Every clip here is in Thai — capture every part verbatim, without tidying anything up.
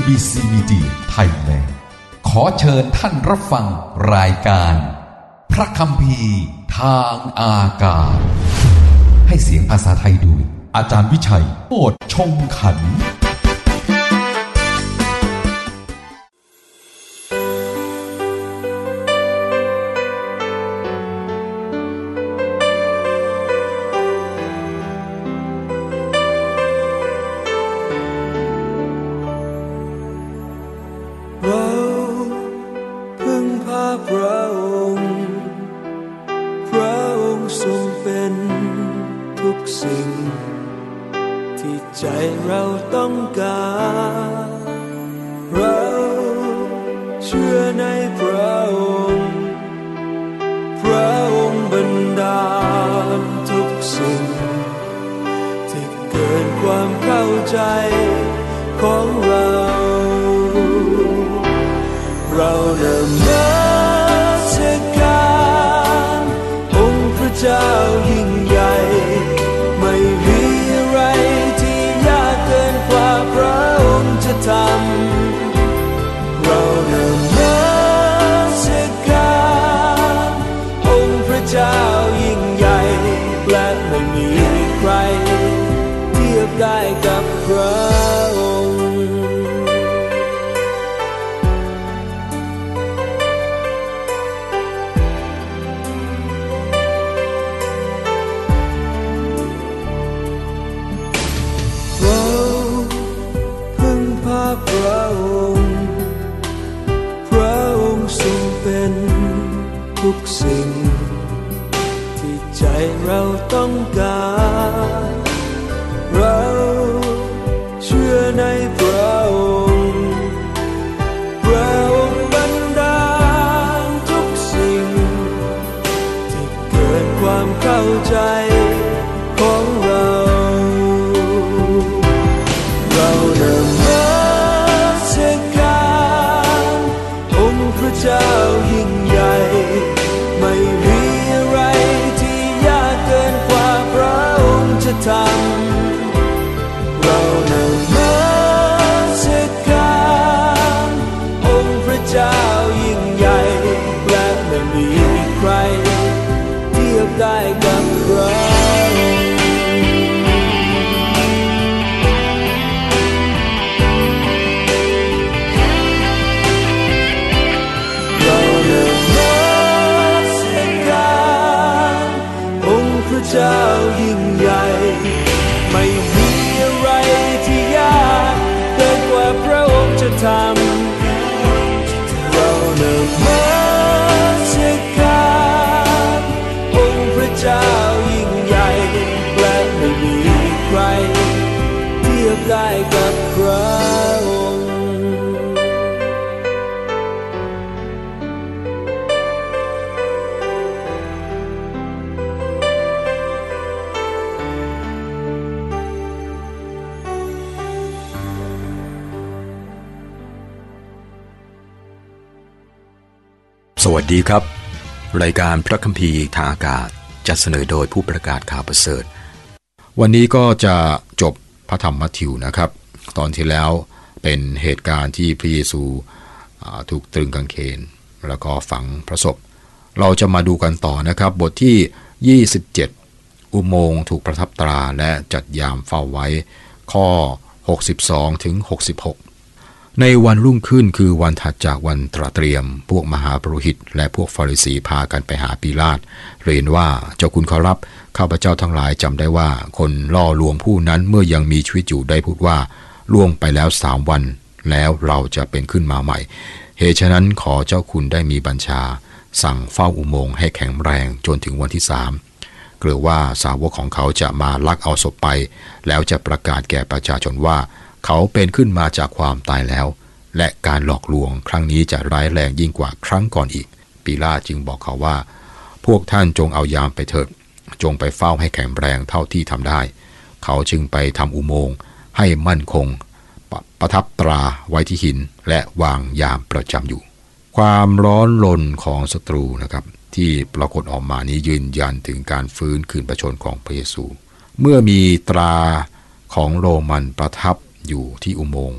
บี ซี Media Thailand ขอเชิญท่านรับฟังรายการพระคัมภีร์ทางอากาศให้เสียงภาษาไทยโดยอาจารย์วิชัยโอษฐ์ชงขันธ์สวัสดีครับรายการพระคัมภีร์ทางอากาศจัดเสนอโดยผู้ประกาศข่าวประเสริฐวันนี้ก็จะจบพระธรรมมัทธิวนะครับตอนที่แล้วเป็นเหตุการณ์ที่พระเยซูถูกตรึงกางเขนแล้วก็ฝังพระศพเราจะมาดูกันต่อนะครับบทที่ยี่สิบเจ็ดอุโมงค์ถูกประทับตราและจัดยามเฝ้าไว้ข้อหกสิบสองถึงหกสิบหกในวันรุ่งขึ้นคือวันถัดจากวันตระเตรียมพวกมหาปุโรหิตและพวกฟาริสีพากันไปหาปิลาตเรียนว่าเจ้าคุณขอรับข้าพเจ้าทั้งหลายจำได้ว่าคนล่อลวงผู้นั้นเมื่อยังมีชีวิตอยู่ได้พูดว่าล่วงไปแล้วสามวันแล้วเราจะเป็นขึ้นมาใหม่เหตุฉะนั้นขอเจ้าคุณได้มีบัญชาสั่งเฝ้าอุโมงค์ให้แข็งแรงจนถึงวันที่สามเกรงว่าสาวกของเขาจะมาลักเอาศพไปแล้วจะประกาศแก่ประชาชนว่าเขาเป็นขึ้นมาจากความตายแล้วและการหลอกลวงครั้งนี้จะร้ายแรงยิ่งกว่าครั้งก่อนอีกปิลาตจึงบอกเขาว่าพวกท่านจงเอายามไปเถิดจงไปเฝ้าให้แข็งแรงเท่าที่ทำได้เขาจึงไปทำอุโมงค์ให้มั่นคงประทับตราไว้ที่หินและวางยามประจำอยู่ความร้อนรนของศัตรูนะครับที่ปรากฏออกมานี้ยืนยันถึงการฟื้นคืนพระชนของพระเยซูเมื่อมีตราของโรมันประทับอยู่ที่อุโมงค์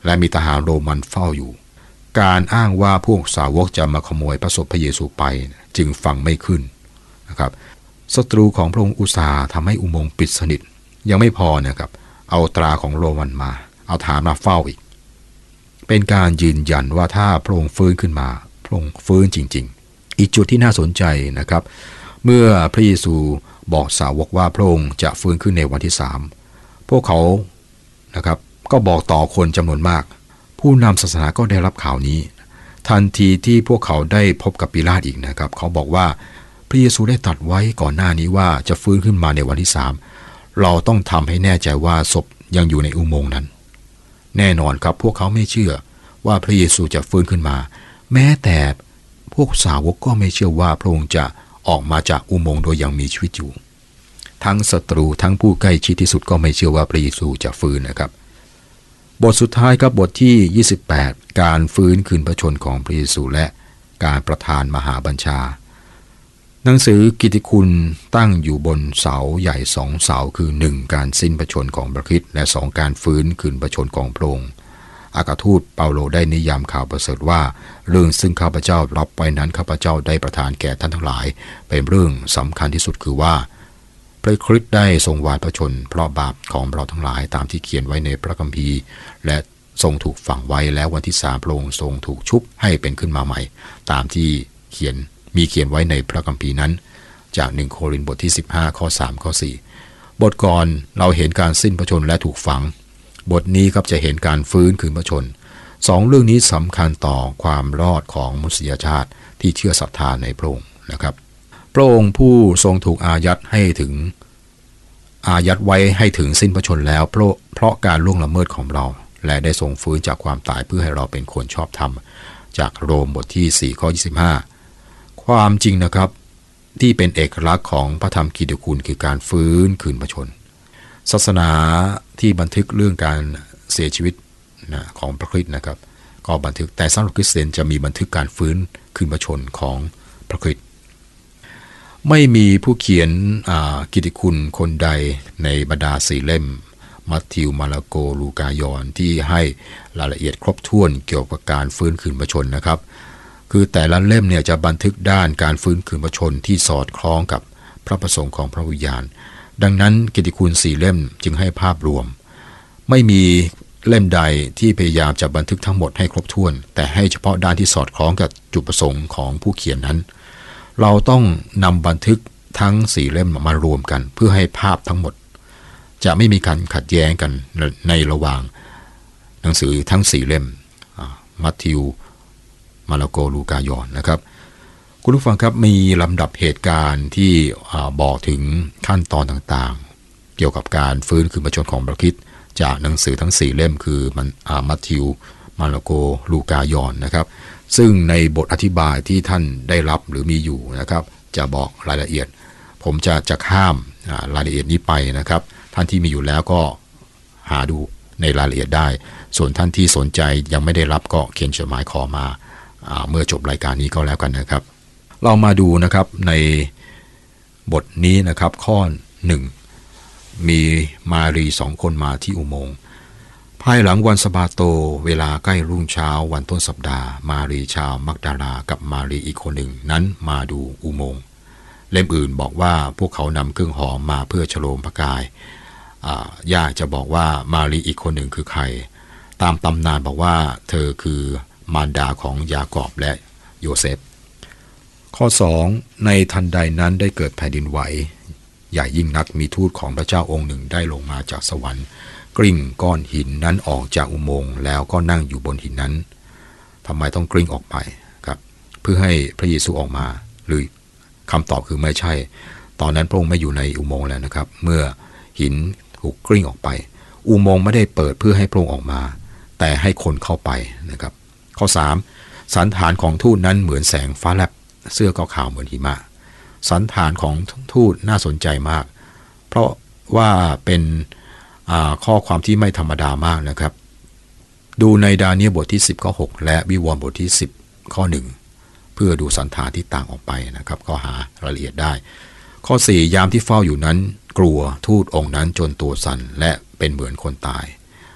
และมีทหารโรมันเฝ้าอยู่การอ้างว่าพวกสาวกจะมาขโมยพระศพพระเยซูไปจึงฟังไม่ขึ้นนะครับศัตรูของพระองค์อุตสาห์ทำให้อุโมงค์ปิดสนิทยังไม่พอนะครับเอาตราของโรมันมาเอาทหารมาเฝ้าอีกเป็นการยืนยันว่าถ้าพระองค์ฟื้นขึ้นมาพระองค์ฟื้นจริงๆอีกจุดที่น่าสนใจนะครับเมื่อพระเยซูบอกสาวกว่าพระองค์จะฟื้นขึ้นในวันที่สามพวกเขานะครับก็บอกต่อคนจำนวนมากผู้นำศาสนาก็ได้รับข่าวนี้ทันทีที่พวกเขาได้พบกับปิลาตอีกนะครับเขาบอกว่าพระเยซูได้ตรัสไว้ก่อนหน้านี้ว่าจะฟื้นขึ้นมาในวันที่สามเราต้องทำให้แน่ใจว่าศพยังอยู่ในอุโมงค์นั้นแน่นอนครับพวกเขาไม่เชื่อว่าพระเยซูจะฟื้นขึ้นมาแม้แต่พวกสาวกก็ไม่เชื่อว่าพระองค์จะออกมาจากอุโมงค์โดยยังมีชีวิตอยู่ทั้งศัตรูทั้งผู้ใกล้ชิดที่สุดก็ไม่เชื่อว่าพระเยซูจะฟื้นนะครับบทสุดท้ายครับบทที่ยี่สิบแปดการฟื้นคืนพระชนของพระเยซูและการประทานมหาบัญชาหนังสือกิตติคุณตั้งอยู่บนเสาใหญ่สองเสาคือหนึ่งการสิ้นพระชนของพระคริสต์และสองการฟื้นคืนพระชนของพระองค์อัครทูตเปาโลได้นิยามข่าวประเสริฐว่าเรื่องซึ่งข้าพเจ้ารับไว้นั้นข้าพเจ้าได้ประทานแก่ท่านทั้งหลายเป็นเรื่องสำคัญที่สุดคือว่าพระคริสต์ได้ทรงวายพระชนเพราะบาปของเราทั้งหลายตามที่เขียนไว้ในพระคัมภีร์และทรงถูกฝังไว้แล้ววันที่สามพระองค์ทรงถูกชุบให้เป็นขึ้นมาใหม่ตามที่เขียนมีเขียนไว้ในพระคัมภีร์นั้นจากหนึ่งโครินธ์บทที่สิบห้าข้อสามข้อสี่บทก่อนเราเห็นการสิ้นพระชนและถูกฝังบทนี้ครับจะเห็นการฟื้นคืนพระชนสองเรื่องนี้สำคัญต่อความรอดของมนุษยชาติที่เชื่อศรัทธาในพระองค์นะครับพระองค์ผู้ทรงถูกอายัดให้ถึงอายัดไว้ให้ถึงสิ้นพระชนแล้วเพราะเพราะการล่วงละเมิดของเราและได้ทรงฟื้นจากความตายเพื่อให้เราเป็นคนชอบธรรมจากโรมบทที่สี่ข้อยี่สิบห้าความจริงนะครับที่เป็นเอกลักษณ์ของพระธรรมกิตติคุณคือการฟื้นคืนพระชนศาสนาที่บันทึกเรื่องการเสียชีวิตนะของพระคริสต์นะครับก็บันทึกแต่สำหรับคริสเตียนจะมีบันทึกการฟื้นคืนพระชนของพระคริสต์ไม่มีผู้เขียนกิตติคุณคนใดในบรรดาสี่เล่มมัทธิวมาระโกลูกายอห์นที่ให้รายละเอียดครบถ้วนเกี่ยวกับการฟื้นคืนพระชนนะครับคือแต่ละเล่มเนี่ยจะบันทึกด้านการฟื้นคืนพระชนที่สอดคล้องกับพระประสงค์ของพระวิญญาณดังนั้นกิตติคุณสี่เล่มจึงให้ภาพรวมไม่มีเล่มใดที่พยายามจะบันทึกทั้งหมดให้ครบถ้วนแต่ให้เฉพาะด้านที่สอดคล้องกับจุดประสงค์ของผู้เขียนนั้นเราต้องนำบันทึกทั้งสี่เล่มมารวมกันเพื่อให้ภาพทั้งหมดจะไม่มีการขัดแย้งกันในระหว่างหนังสือทั้งสี่เล่มมัทธิวมาระโกลูกายอห์นนะครับคุณผู้ฟังครับมีลำดับเหตุการณ์ที่บอกถึงขั้นตอนต่างๆเกี่ยวกับการฟื้นคืนพระชนของพระคริสต์จากหนังสือทั้งสี่เล่มคือมันมัทธิวมาระโกลูกายอห์นนะครับซึ่งในบทอธิบายที่ท่านได้รับหรือมีอยู่นะครับจะบอกรายละเอียดผมจะจะข้ามรายละเอียดนี้ไปนะครับท่านที่มีอยู่แล้วก็หาดูในรายละเอียดได้ส่วนท่านที่สนใจยังไม่ได้รับก็เขียนจดหมายขอมาเมื่อจบรายการนี้ก็แล้วกันนะครับเรามาดูนะครับในบทนี้นะครับข้อหนึ่งมีมารีสองคนมาที่อุโมงค์ภายหลังวันสะบาโตเวลาใกล้รุ่งเช้าวันต้นสัปดาห์มารีชาวมักดาลากับมารีอีกคนหนึ่งนั้นมาดูอุโมงค์เล่มอื่นบอกว่าพวกเขานำเครื่องหอมมาเพื่อฉโลมพระกายยากจะบอกว่ามารีอีกคนหนึ่งคือใครตามตำนานบอกว่าเธอคือมารดาของยากอบและโยเซฟข้อสองในทันใดนั้นได้เกิดแผ่นดินไหวใหญ่ยิ่งนักมีทูตของพระเจ้าองค์หนึ่งได้ลงมาจากสวรรค์กลิ้งก้อนหินนั้นออกจากอุโมงค์แล้วก็นั่งอยู่บนหินนั้นทำไมต้องกลิ้งออกไปครับเพื่อให้พระเยซูออกมาหรือคำตอบคือไม่ใช่ตอนนั้นพระองค์ไม่อยู่ในอุโมงค์แล้วนะครับเมื่อหินถูกกลิ้งออกไปอุโมงค์ไม่ได้เปิดเพื่อให้พระองค์ออกมาแต่ให้คนเข้าไปนะครับข้อสามสันฐานของทูตนั้นเหมือนแสงฟ้าแลบเสื้อก็ขาวเหมือนหิมะสันฐานของทูตน่าสนใจมากเพราะว่าเป็นข้อความที่ไม่ธรรมดามากนะครับดูในดาเนียลบทที่สิบข้อหกและวิวรณ์บทที่สิบข้อหนึ่งเพื่อดูสันฐานที่ต่างออกไปนะครับก็หารายละเอียดได้ข้อสี่ยามที่เฝ้าอยู่นั้นกลัวทูตองค์นั้นจนตัวสั่นและเป็นเหมือนคนตาย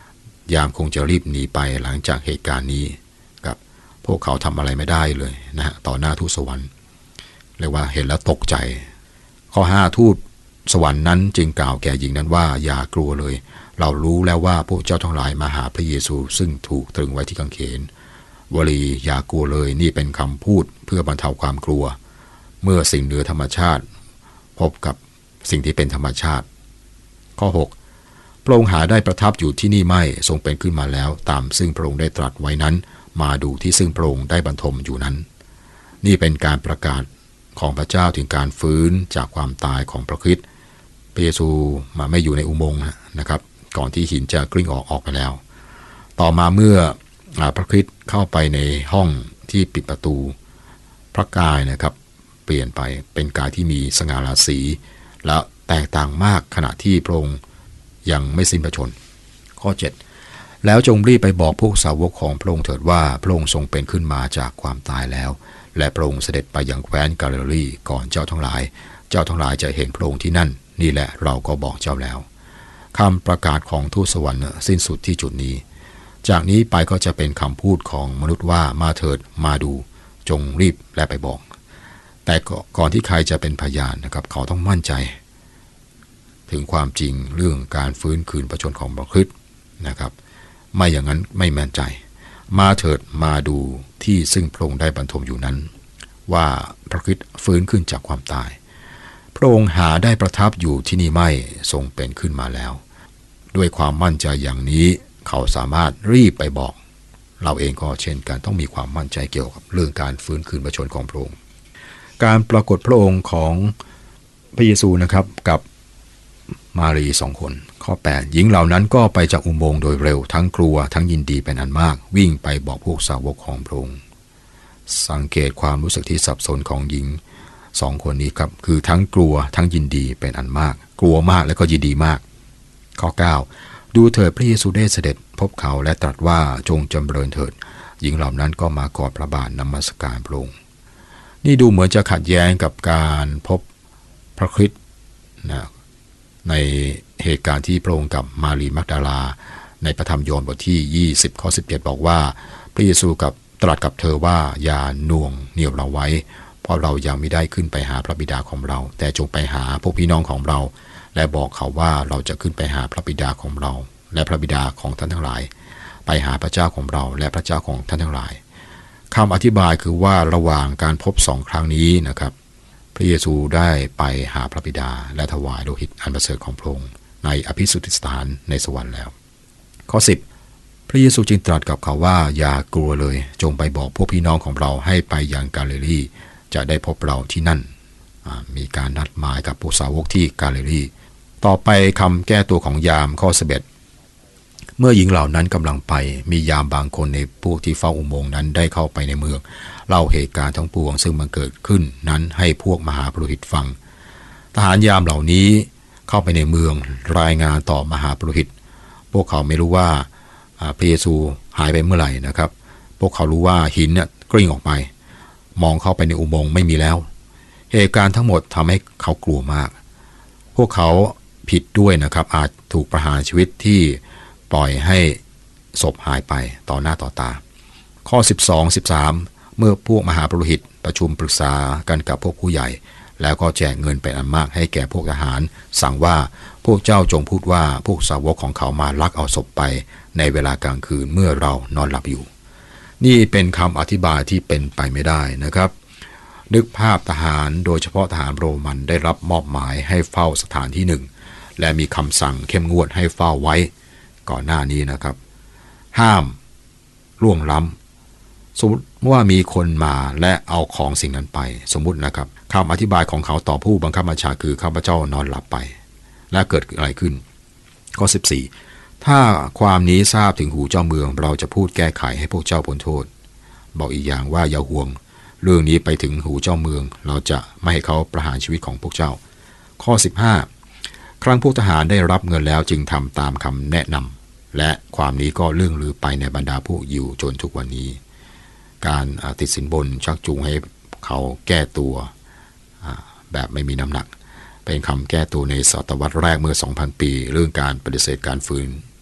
ยามคงจะรีบหนีไปหลังจากเหตุการณ์นี้กับพวกเขาทำอะไรไม่ได้เลยนะฮะต่อหน้าทูตสวรรค์เรียกว่าเห็นแล้วตกใจข้อห้าทูตสวรรค์นั้นจึงกล่าวแก่หญิงนั้นว่าอย่ากลัวเลยเรารู้แล้วว่าพวกเจ้าทั้งหลายมาหาพระเยซูซึ่งถูกตรึงไว้ที่กางเขนวลีอย่ากลัวเลยนี่เป็นคำพูดเพื่อบรรเทาความกลัวเมื่อสิ่งเหนือธรรมชาติพบกับสิ่งที่เป็นธรรมชาติข้อหกพระองค์หาได้ประทับอยู่ที่นี่ไม่ทรงเป็นขึ้นมาแล้วตามซึ่งพระองค์ได้ตรัสไว้นั้นมาดูที่ซึ่งพระองค์ได้บรรทมอยู่นั้นนี่เป็นการประกาศของพระเจ้าถึงการฟื้นจากความตายของพระคริสต์พระเยซูมาไม่อยู่ในอุโมงค์นะครับก่อนที่หินจะกลิ้งออกออกไปแล้วต่อมาเมื่อพระคริสต์เข้าไปในห้องที่ปิดประตูพระกายนะครับเปลี่ยนไปเป็นกายที่มีสง่าราศีและแตกต่างมากขณะที่พระองค์ยังไม่สิ้นพระชนม์ข้อเจ็ดแล้วจงรีบไปบอกพวกสาวกของพระองค์เถิดว่าพระองค์ทรงเป็นขึ้นมาจากความตายแล้วและพระองค์เสด็จไปยังแคว้นกาลิลีก่อนเจ้าทั้งหลายเจ้าทั้งหลายจะเห็นพระองค์ที่นั่นนี่แหละเราก็บอกเจ้าแล้วคำประกาศของทูตสวรรค์สิ้นสุดที่จุดนี้จากนี้ไปก็จะเป็นคำพูดของมนุษย์ว่ามาเถิดมาดูจงรีบและไปบอกแต่ก่อนที่ใครจะเป็นพยานนะครับเขาต้องมั่นใจถึงความจริงเรื่องการฟื้นคืนพระชนของพระคริสต์นะครับไม่อย่างนั้นไม่มั่นใจมาเถิดมาดูที่ซึ่งพระองค์ได้บรรทมอยู่นั้นว่าพระคริสต์ฟื้นขึ้นจากความตายพระองค์หาได้ประทับอยู่ที่นี่ไม่ทรงเป็นขึ้นมาแล้วด้วยความมั่นใจอย่างนี้เขาสามารถรีบไปบอกเราเองก็เช่นกันต้องมีความมั่นใจเกี่ยวกับเรื่องการฟื้นคืนพระชนของพระองค์การปรากฏพระองค์ของพระเยซูนะครับกับมารีสองคนข้อแปดหญิงเหล่านั้นก็ไปจากอุโมงค์โดยเร็วทั้งกลัวทั้งยินดีเป็นอันมากวิ่งไปบอกพวกสาวกของพระองค์สังเกตความรู้สึกที่สับสนของหญิงสองคนนี้ครับคือทั้งกลัวทั้งยินดีเป็นอันมากกลัวมากและก็ยินดีมากข้อเก้าดูเถิดพระเยซูได้เสด็จพบเขาและตรัสว่าจงจำเริญเถิดหญิงเหล่านั้นก็มากอดพระบาทนมัสการพระองค์นี่ดูเหมือนจะขัดแย้งกับการพบพระคริสต์นะในเหตุการณ์ที่พระองค์กับมารีมักดาลาในพระธรรมโยนบทที่ยี่สิบข้อสิบเจ็ดบอกว่าพระเยซูกับตรัสกับเธอว่าอย่าหน่วงเหนี่ยวเราไว้เพราะเรายังไม่ได้ขึ้นไปหาพระบิดาของเราแต่จงไปหาพวกพี่น้องของเราและบอกเขาว่าเราจะขึ้นไปหาพระบิดาของเราและพระบิดาของท่านทั้งหลายไปหาพระเจ้าของเราและพระเจ้าของท่านทั้งหลายคำอธิบายคือว่าระหว่างการพบสองครั้งนี้นะครับพระเยซูได้ไปหาพระบิดาและถวายโลหิตอันประเสริฐของพระองค์ในอภิสุทธิสถานในสวรรค์แล้วข้อสิบพระเยซูจึงตรัสกับเขาว่าอย่ากลัวเลยจงไปบอกพวกพี่น้องของเราให้ไปยังกาลิลีจะได้พบเราที่นั่นมีการนัดหมายกับพวกสาวกที่กาลิลีต่อไปคำแก้ตัวของยามข้อสิบเอ็ดเมื่อหญิงเหล่านั้นกำลังไปมียามบางคนในพวกที่เฝ้าอุโมงค์นั้นได้เข้าไปในเมืองเล่าเหตุการณ์ทั้งปวงซึ่งมันเกิดขึ้นนั้นให้พวกมหาปุโรหิตฟังทหารยามเหล่านี้เข้าไปในเมืองรายงานต่อมหาปุโรหิตพวกเขาไม่รู้ว่าพระเยซูหายไปเมื่อไหร่นะครับพวกเขารู้ว่าหินเนี่ยกลิ้งออกไปมองเข้าไปในอุโมงค์ไม่มีแล้วเหตุการณ์ทั้งหมดทำให้เขากลัวมากพวกเขาผิดด้วยนะครับอาจถูกประหารชีวิตที่ปล่อยให้ศพหายไปต่อหน้าต่อตาข้อสิบสอง สิบสามเมื่อพวกมหาปุโรหิตประชุมปรึกษากันกับพวกผู้ใหญ่แล้วก็แจกเงินเป็นอันมากให้แก่พวกทหารสั่งว่าพวกเจ้าจงพูดว่าพวกสาวกของเขามาลักเอาศพไปในเวลากลางคืนเมื่อเรานอนหลับอยู่นี่เป็นคำอธิบายที่เป็นไปไม่ได้นะครับนึกภาพทหารโดยเฉพาะทหารโรมันได้รับมอบหมายให้เฝ้าสถานที่หนึ่งและมีคำสั่งเข้มงวดให้เฝ้าไว้ก่อนหน้านี้นะครับห้ามล่วงล้ำสมมติว่ามีคนมาและเอาของสิ่งนั้นไปสมมุตินะครับคำอธิบายของเขาต่อผู้บังคับบัญชาคือข้าพเจ้านอนหลับไปและเกิดอะไรขึ้นข้อสิบสี่ถ้าความนี้ทราบถึงหูเจ้าเมืองเราจะพูดแก้ไขให้พวกเจ้าพ้นโทษบอกอีกอย่างว่าอย่าห่วงเรื่องนี้ไปถึงหูเจ้าเมืองเราจะไม่ให้เขาประหารชีวิตของพวกเจ้าข้อสิบห้าครั้งพวกทหารได้รับเงินแล้วจึงทำตามคำแนะนำและความนี้ก็เลื่องลือไปในบรรดาพวกยิวจนทุกวันนี้การติดสินบนชักจูงให้เขาแก้ตัวแบบไม่มีน้ำหนักเป็นคำแก้ตัวในศตวรรษแรกเมื่อ สองพัน ปีเรื่องการปฏิเสธการฟื้น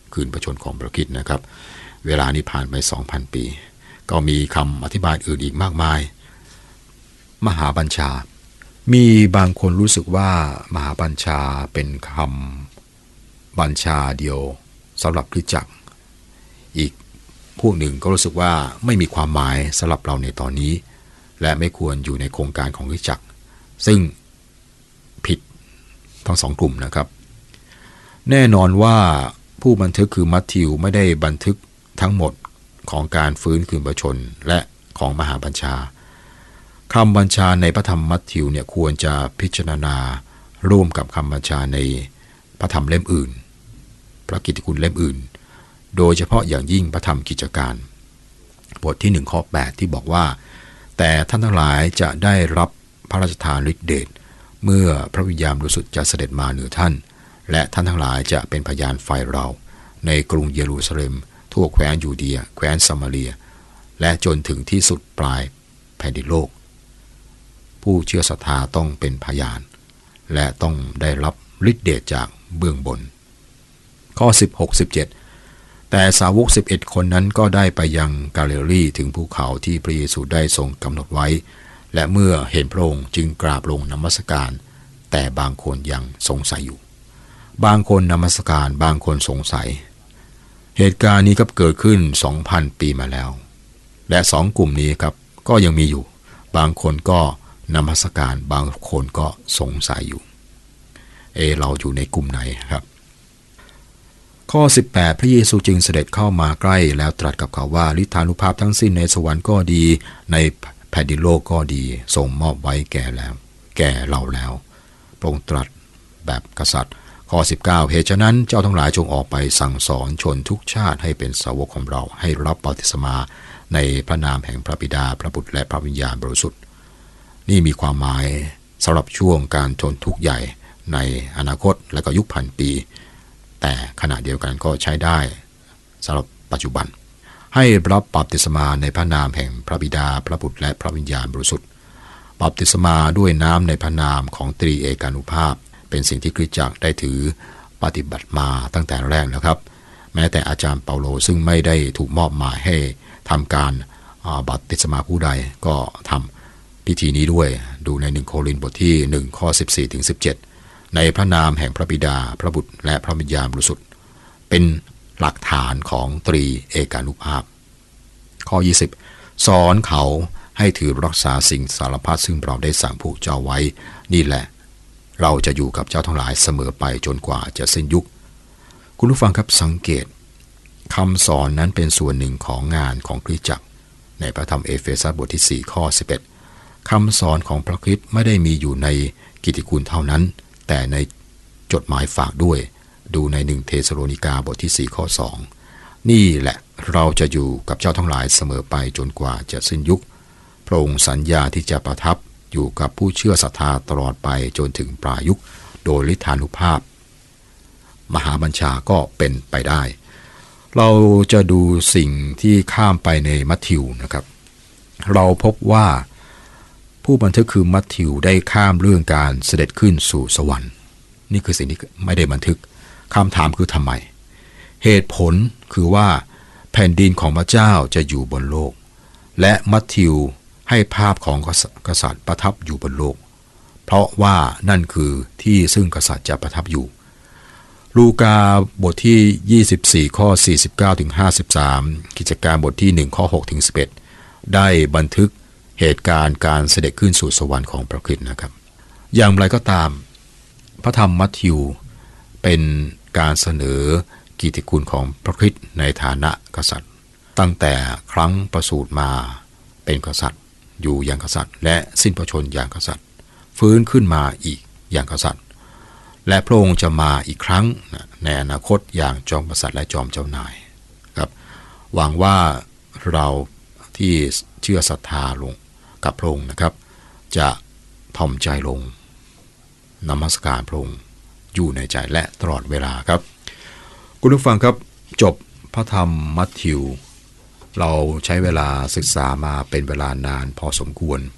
คืนพระชนของพระคริสต์นะครับเวลานี้ผ่านไป สองพัน ปีก็มีคำอธิบายอื่นอีกมากมายมหาบัญชามีบางคนรู้สึกว่ามหาบัญชาเป็นคำบัญชาเดียวสำหรับคริสตจักรอีกพวกหนึ่งก็รู้สึกว่าไม่มีความหมายสำหรับเราในตอนนี้และไม่ควรอยู่ในโครงการของคริสตจักรซึ่งผิดทั้งสองกลุ่มนะครับแน่นอนว่าผู้บันทึกคือมัทธิวไม่ได้บันทึกทั้งหมดของการฟื้นคืนพระชนและของมหาบัญชาคำบัญชาในพระธรรมมัทธิวเนี่ยควรจะพิจารณาร่วมกับคำบัญชาในพระธรรมเล่มอื่นพระกิตติคุณเล่มอื่นโดยเฉพาะอย่างยิ่งพระธรรมกิจการบทที่หนึ่งข้อแปดที่บอกว่าแต่ท่านทั้งหลายจะได้รับพระราชทานฤทธิเดชเมื่อพระวิญญาณบริสุทธิ์จะเสด็จมาเหนือท่านและท่านทั้งหลายจะเป็นพยานฝ่ายเราในกรุงเยรูซาเล็มทั่วแคว้นยูเดียแคว้นซามาเรียและจนถึงที่สุดปลายแผ่นดินโลกผู้เชื่อศรัทธาต้องเป็นพยานและต้องได้รับฤทธิเดชจากเบื้องบนข้อสิบหก สิบเจ็ดแต่สาวกสิบเอ็ดคนนั้นก็ได้ไปยังกาลิลีถึงภูเขาที่พระเยซูได้ทรงกำหนดไว้และเมื่อเห็นพระองค์จึงกราบลงนมัสการแต่บางคนยังสงสัยอยู่บางคนนมัสการบางคนสงสัยเหตุการณ์นี้ก็เกิดขึ้น สองพัน ปีมาแล้วและสองกลุ่มนี้ครับก็ยังมีอยู่บางคนก็นมัสการบางคนก็สงสัยอยู่เอเราอยู่ในกลุ่มไหนครับข้อสิบแปดพระเยซูจึงเสด็จเข้ามาใกล้แล้วตรัสกับเขาว่าฤทธานุภาพทั้งสิ้นในสวรรค์ก็ดีในแผ่นดินโลกก็ดีทรงมอบไว้แก่แล้วแก่เราแล้วพระองค์ตรัสแบบกษัตริย์ข้อสิบเก้าเหตุฉะนั้นเจ้าทั้งหลายจงออกไปสั่งสอนชนทุกชาติให้เป็นสาวกของเราให้รับบัพติศมาในพระนามแห่งพระบิดาพระบุตรและพระวิญญาณบริสุทธิ์นี่มีความหมายสำหรับช่วงการทนทุกข์ใหญ่ในอนาคตและก็ยุคพันปีแต่ขณะเดียวกันก็ใช้ได้สำหรับปัจจุบันให้รับบัพติศมาในพระนามแห่งพระบิดาพระบุตรและพระวิญญาณบริสุทธิ์บัพติศมาด้วยน้ำในพระนามของตรีเอกานุภาพเป็นสิ่งที่คริสตจักรได้ถือปฏิบัติมาตั้งแต่แรกแล้วครับแม้แต่อาจารย์เปาโลซึ่งไม่ได้ถูกมอบหมายให้ทำการบัพติศมาผู้ใดก็ทำพิธีนี้ด้วยดูในหนึ่งโครินธ์บทที่หนึ่งข้อสิบสี่ถึงสิบเจ็ดในพระนามแห่งพระบิดาพระบุตรและพระวิญญาณบริสุทธิ์เป็นหลักฐานของตรีเอกานุภาพข้อยี่สิบสอนเขาให้ถือรักษาสิ่งสารพัดซึ่งเราได้สั่งพวกเจ้าไว้นี่แหละเราจะอยู่กับเจ้าทั้งหลายเสมอไปจนกว่าจะสิ้นยุคคุณผู้ฟังครับสังเกตคำสอนนั้นเป็นส่วนหนึ่งของงานของคริสตจักรในพระธรรมเอเฟซัสบทที่สี่ข้อสิบเอ็ดคำสอนของพระคริสต์ไม่ได้มีอยู่ในกิตติคุณเท่านั้นแต่ในจดหมายฝากด้วยดูในหนึ่งเทสโลนิกาบทที่สี่ข้อสองนี่แหละเราจะอยู่กับเจ้าทั้งหลายเสมอไปจนกว่าจะสิ้นยุคพระองค์สัญญาที่จะประทับอยู่กับผู้เชื่อศรัทธาตลอดไปจนถึงปลายยุคโดยฤทธานุภาพมหาบัญชาก็เป็นไปได้เราจะดูสิ่งที่ข้ามไปในมัทธิวนะครับเราพบว่าผู้บันทึกคือมัทธิวได้ข้ามเรื่องการเสด็จขึ้นสู่สวรรค์นี่คือสิ่งที่ไม่ได้บันทึกคำถามคือทำไมเหตุผลคือว่าแผ่นดินของพระเจ้าจะอยู่บนโลกและมัทธิวให้ภาพของกษัตริย์ประทับอยู่บนโลกเพราะว่านั่นคือที่ซึ่งกษัตริย์จะประทับอยู่ลูกาบทที่ยี่สิบสี่ข้อสี่สิบเก้าถึงห้าสิบสามกิจการบทที่หนึ่งข้อหกถึงสิบเอ็ดได้บันทึกเหตุการณ์การเสด็จขึ้นสู่สวรรค์ของพระคริสต์นะครับอย่างไรก็ตามพระธรรมมัทธิวเป็นการเสนอกิตติคุณของพระคริสต์ในฐานะกษัตริย์ตั้งแต่ครั้งประสูติมาเป็นกษัตริย์อยู่อย่างกษัตริย์และสิ้นพระชนม์อย่างกษัตริย์ฟื้นขึ้นมาอีกอย่างกษัตริย์และพระองค์จะมาอีกครั้งในอนาคตอย่างจอมกษัตริย์และจอมเจ้านายครับหวังว่าเราที่เชื่อศรัทธาลงกับพระองค์นะครับจะถ่อมใจลงนมัสการพระองค์อยู่ในใจและตลอดเวลาครับคุณผู้ฟังครับจบพระธรรมมัทธิวเราใช้เวลาศึกษามาเป็นเวลานานพอสมควร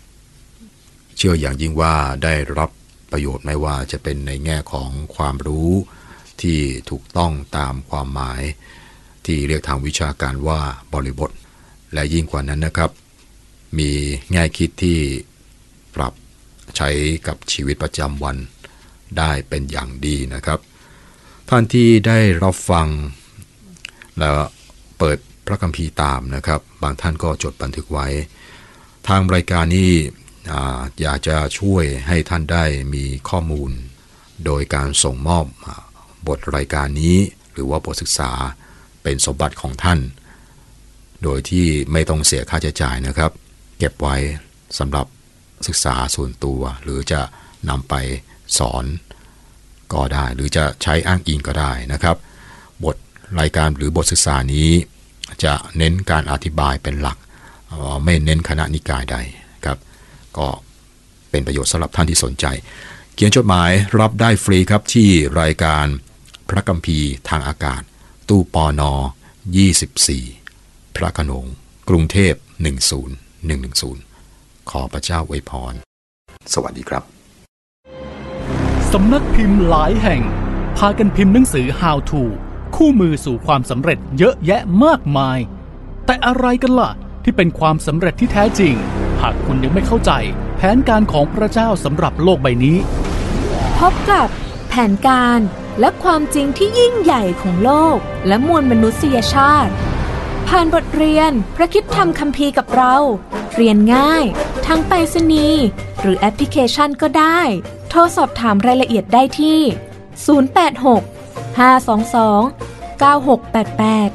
เชื่ออย่างยิ่งว่าได้รับประโยชน์ไม่ว่าจะเป็นในแง่ของความรู้ที่ถูกต้องตามความหมายที่เรียกทางวิชาการว่าบริบทและยิ่งกว่านั้นนะครับมีแง่คิดที่ปรับใช้กับชีวิตประจำวันได้เป็นอย่างดีนะครับท่านที่ได้รับฟังแล้วเปิดพระคัมภีร์ตามนะครับบางท่านก็จดบันทึกไว้ทางรายการนี้อยากจะช่วยให้ท่านได้มีข้อมูลโดยการส่งมอบบทรายการนี้หรือว่าบทศึกษาเป็นสมบัติของท่านโดยที่ไม่ต้องเสียค่าใช้จ่ายนะครับเก็บไว้สำหรับศึกษาส่วนตัวหรือจะนำไปสอนก็ได้หรือจะใช้อ้างอิงก็ได้นะครับบทรายการหรือบทศึกษานี้จะเน้นการอธิบายเป็นหลักไม่เน้นคณะนิกายใดครับก็เป็นประโยชน์สำหรับท่านที่สนใจเขียนจดหมายรับได้ฟรีครับที่รายการพระคัมภีร์ทางอากาศตู้ปนยี่สิบสี่พระโขนงกรุงเทพหนึ่งศูนย์หนึ่งหนึ่งศูนย์ขอพระเจ้าอวยพรสวัสดีครับสำนักพิมพ์หลายแห่งพากันพิมพ์หนังสือ How to คู่มือสู่ความสำเร็จเยอะแยะมากมายแต่อะไรกันล่ะที่เป็นความสำเร็จที่แท้จริงหากคุณยังไม่เข้าใจแผนการของพระเจ้าสำหรับโลกใบนี้พบกับแผนการและความจริงที่ยิ่งใหญ่ของโลกและมวลมนุษยชาติผ่านบทเรียนพระคริสตธรรมคัมภีร์กับเราเรียนง่ายทั้งไปรษณีย์หรือแอปพลิเคชันก็ได้โทรสอบถามรายละเอียดได้ที่ศูนย์ แปด หก ห้า สอง สอง เก้า หก แปด แปด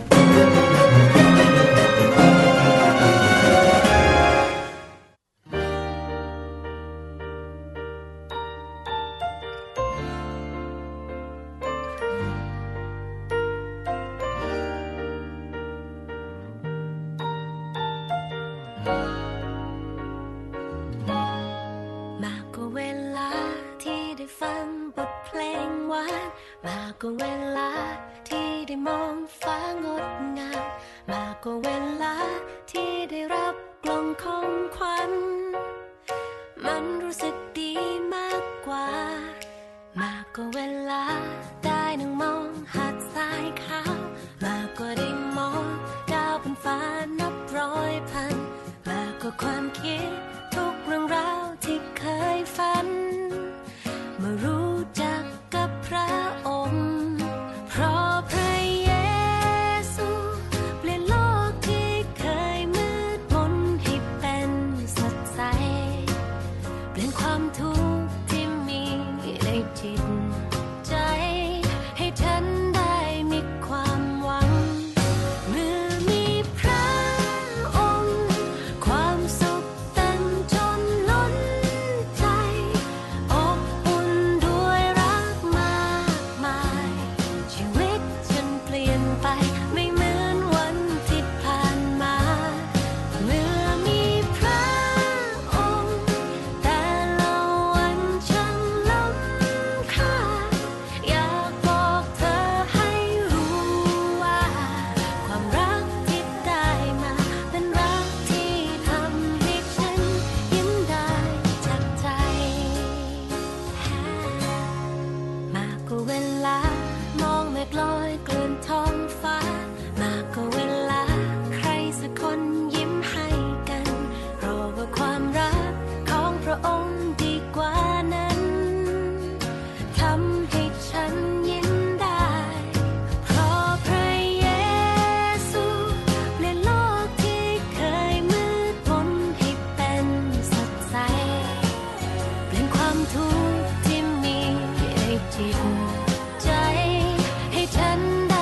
ก็เวลาที่ได้มองฟ้างดงามมากกว่าเวลาที่ได้รับกล่องของขวัญมันรู้สึกดีมากกว่ามากกว่าเวลาได้นั่งมองหาดทรายขาวมากกว่าได้มองดาวบนฟ้านับร้อยพันมากกว่าความคิดทุกเรื่องราวที่เคยฝันเมื่อรู้จักกับพระองค์เพราะพระเยซูเปลี่ยนโลกที่เคยมืดมนให้เป็นสดใสเปลี่ยนความทุกข์ที่มีในจิตใจให้ฉันได้มีความหวังเมื่อมีพระองค์ความสุขเต็มจนล้นใจอบอุ่นด้วยรักมากมายชีวิตฉันเปลี่ยนไปไม่เหมือนวันที่ผ่านมาเมื่อมีพระองค์แต่ละวันช่างล้ำค่าอยากบอกเธอให้รู้ว่าความรักที่ได้มาเป็นรักที่ทำให้ฉันยิ้มได้จากใจมากกว่าเวลามองเมฆลอยเกลื่อนท้องฟ้ามากกว่าเวลาใครสักคนยิ้มให้กันเพราะว่าความรักของพระองค์ดีกว่านั้นทำให้ฉันยิ้มได้เพราะพระเยซูเปลี่ยนโลกที่เคยมืดมนให้เป็นสดใสเปลี่ยนความทุกข์ที่มีในจิตใจให้ฉันได้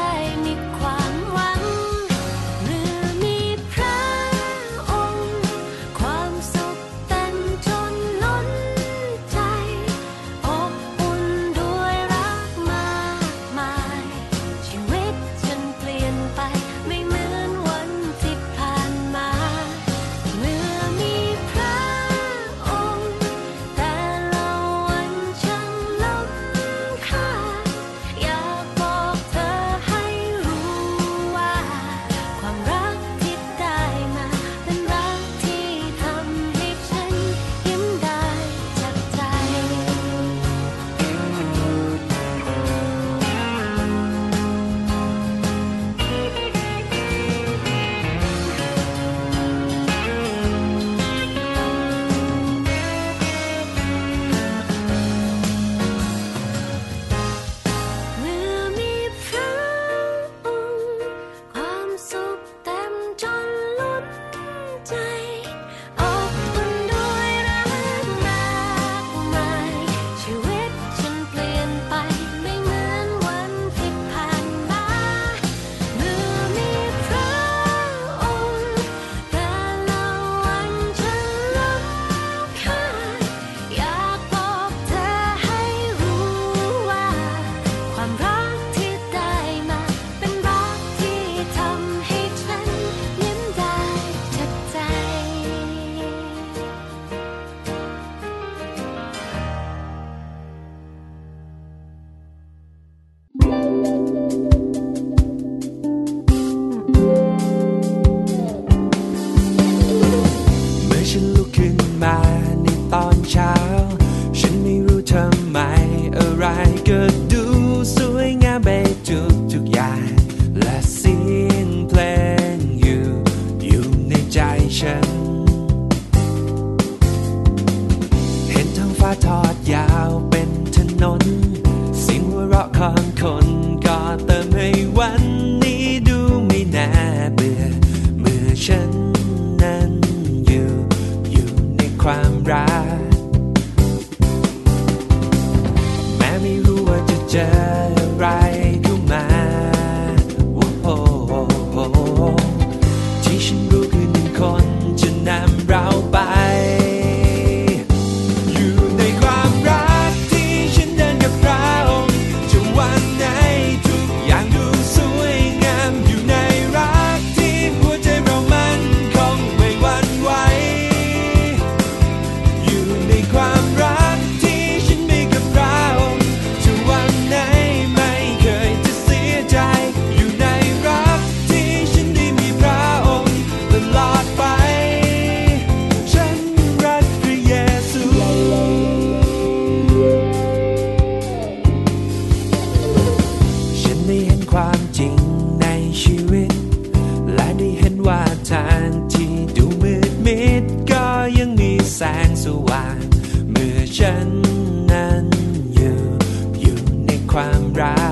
เห็นความจริงในชีวิตและได้เห็นว่าทางที่ดูมืดมิดก็ยังมีแสงสว่างเมื่อฉันนั้นอยู่อยู่ในความรัก